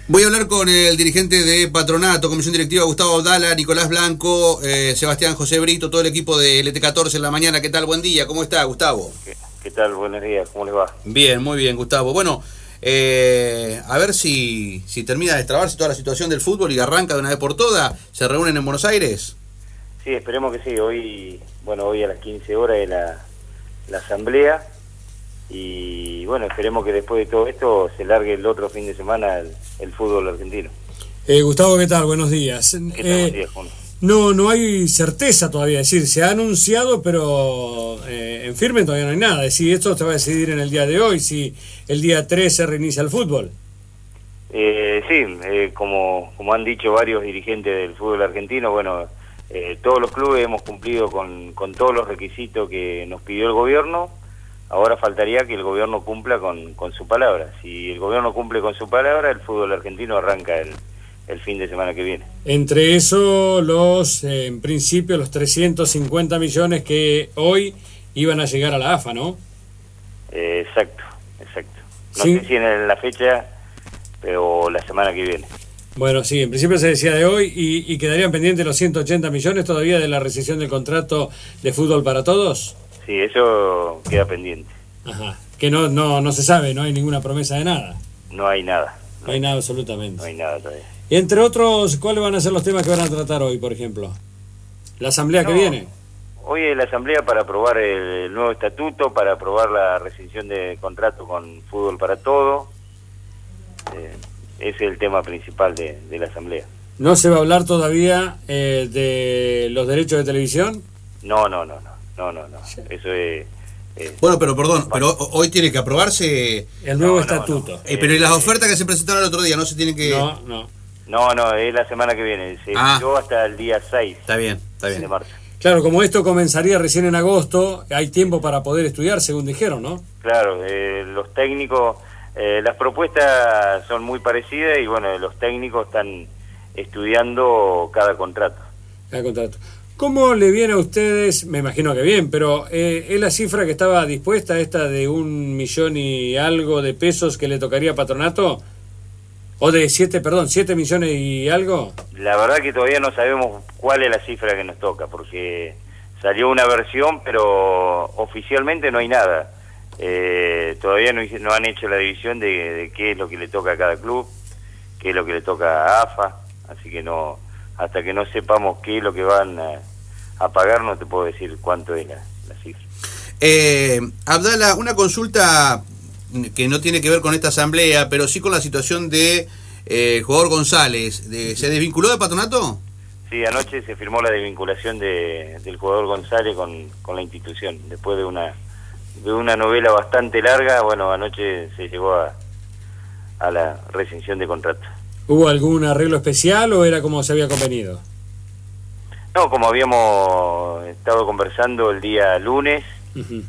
Voy a hablar con el dirigente de Patronato, Comisión Directiva, Gustavo Abdala, Nicolás Blanco, Sebastián José Brito, todo el equipo de LT14 en la mañana. ¿Qué tal? Buen día. ¿Cómo está, Gustavo? ¿Qué tal? Buenos días. ¿Cómo les va? Bien, muy bien, Gustavo. Bueno, a ver si termina de destrabarse toda la situación del fútbol y arranca de una vez por todas. ¿Se reúnen en Buenos Aires? Sí, esperemos que sí. Hoy a las 15 horas de la asamblea. Y bueno, esperemos que después de todo esto se largue el otro fin de semana el fútbol argentino. Gustavo, ¿qué tal? Buenos días. ¿Qué tal? Buenos días, Juan. No hay certeza todavía, es decir, se ha anunciado, pero en firme todavía no hay nada. Es decir, esto se va a decidir en el día de hoy, si el día 3 se reinicia el fútbol. Como han dicho varios dirigentes del fútbol argentino, bueno, todos los clubes hemos cumplido con todos los requisitos que nos pidió el gobierno. Ahora faltaría que el gobierno cumpla con su palabra. Si el gobierno cumple con su palabra, el fútbol argentino arranca el fin de semana que viene. Entre eso, en principio, los 350 millones que hoy iban a llegar a la AFA, ¿no? Exacto. No Sí. sé si en la fecha, pero la semana que viene. Bueno, sí, en principio se decía de hoy y quedarían pendientes los 180 millones todavía de la rescisión del contrato de fútbol para todos. Sí, eso queda pendiente. Ajá. Que no se sabe, no hay ninguna promesa de nada. No hay nada. No hay nada absolutamente. No hay nada todavía. Y entre otros, ¿cuáles van a ser los temas que van a tratar hoy, por ejemplo? ¿La asamblea que viene? Hoy es la asamblea para aprobar el nuevo estatuto, para aprobar la rescisión de contrato con Fútbol para Todo. Ese es el tema principal de la asamblea. ¿No se va a hablar todavía de los derechos de televisión? No. Eso es... Bueno, pero perdón, pero hoy tiene que aprobarse El nuevo estatuto. pero ¿y las ofertas que se presentaron el otro día no se tienen que...? No, es la semana que viene. Se llegó hasta el día 6. Está bien. De marzo. Claro, como esto comenzaría recién en agosto, hay tiempo para poder estudiar, según dijeron, ¿no? Claro, los técnicos, las propuestas son muy parecidas y bueno, los técnicos están estudiando cada contrato. Cada contrato. ¿Cómo le viene a ustedes? Me imagino que bien, pero ¿es la cifra que estaba dispuesta, esta de 1 millón y algo de pesos que le tocaría a Patronato? ¿O de 7 millones y algo? La verdad que todavía no sabemos cuál es la cifra que nos toca, porque salió una versión, pero oficialmente no hay nada. Todavía no han hecho la división de qué es lo que le toca a cada club, qué es lo que le toca a AFA, así que no, hasta que no sepamos qué es lo que van a pagar, no te puedo decir cuánto es la cifra. Abdala, una consulta que no tiene que ver con esta asamblea, pero sí con la situación de jugador González. ¿Se desvinculó de Patronato? Sí, anoche se firmó la desvinculación del jugador González con la institución, después de una novela bastante larga. Bueno, anoche se llegó a la rescisión de contrato. ¿Hubo algún arreglo especial o era como se había convenido? No, como habíamos estado conversando el día lunes, Uh-huh.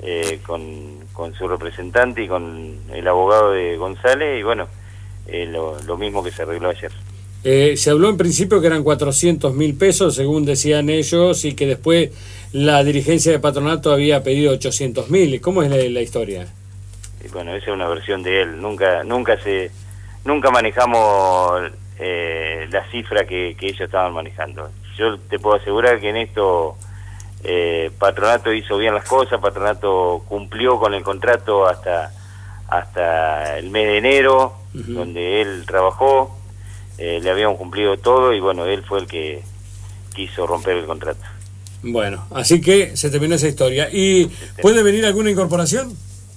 con su representante y con el abogado de González, y bueno, lo mismo que se arregló ayer. Se habló en principio que eran 400.000 pesos, según decían ellos, y que después la dirigencia de Patronato había pedido 800.000. ¿Cómo es la historia? Y bueno, esa es una versión de él. Nunca manejamos la cifra que ellos estaban manejando. Yo te puedo asegurar que en esto Patronato hizo bien las cosas. Patronato cumplió con el contrato hasta el mes de enero, uh-huh, donde él trabajó. Le habíamos cumplido todo y bueno, él fue el que quiso romper el contrato. Bueno, así que se terminó esa historia. ¿Y puede venir alguna incorporación?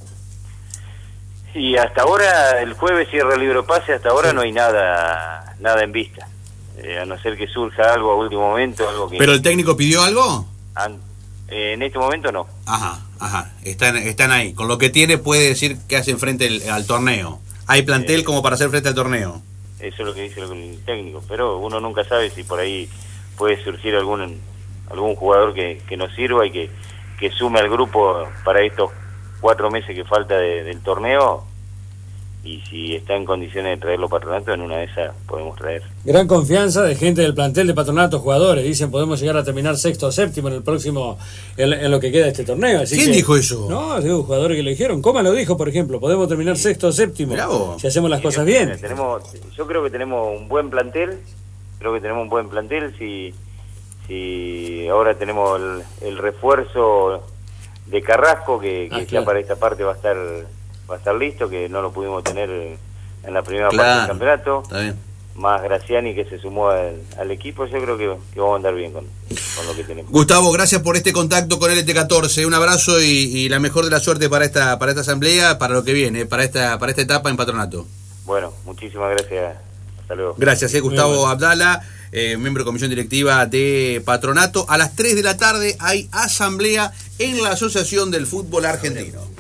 Y hasta ahora, el jueves cierra el libro pase, hasta ahora sí, no hay nada en vista. A no ser que surja algo a último momento, algo que... ¿Pero el técnico pidió algo? En este momento no. Ajá, están ahí. Con lo que tiene puede decir que hacen frente al torneo. ¿Hay plantel como para hacer frente al torneo? Eso es lo que dice el técnico, pero uno nunca sabe si por ahí puede surgir algún jugador que nos sirva y que sume al grupo para estos 4 meses que falta del torneo, y si está en condiciones de traerlo Patronato, en una de esas podemos traer. Gran confianza de gente del plantel de Patronato, jugadores, dicen podemos llegar a terminar sexto o séptimo en el próximo, en lo que queda de este torneo. Así ¿Quién dijo eso? No, digo, jugadores que lo dijeron. Coma lo dijo, por ejemplo, podemos terminar sexto o séptimo si hacemos las cosas bien. Yo creo que tenemos un buen plantel, si ahora tenemos el refuerzo de Carrasco, que claro, ya para esta parte va a estar listo, que no lo pudimos tener en la primera parte del campeonato. Está bien. Más Graciani, que se sumó al equipo. Yo creo que vamos a andar bien con lo que tenemos. Gustavo, gracias por este contacto con LT14. Un abrazo y la mejor de la suerte para esta asamblea, para lo que viene, para esta etapa en Patronato. Bueno, muchísimas gracias. Hasta luego. Gracias, Gustavo Abdala, miembro de comisión directiva de Patronato. A las 3 de la tarde hay asamblea en la Asociación del Fútbol Argentino.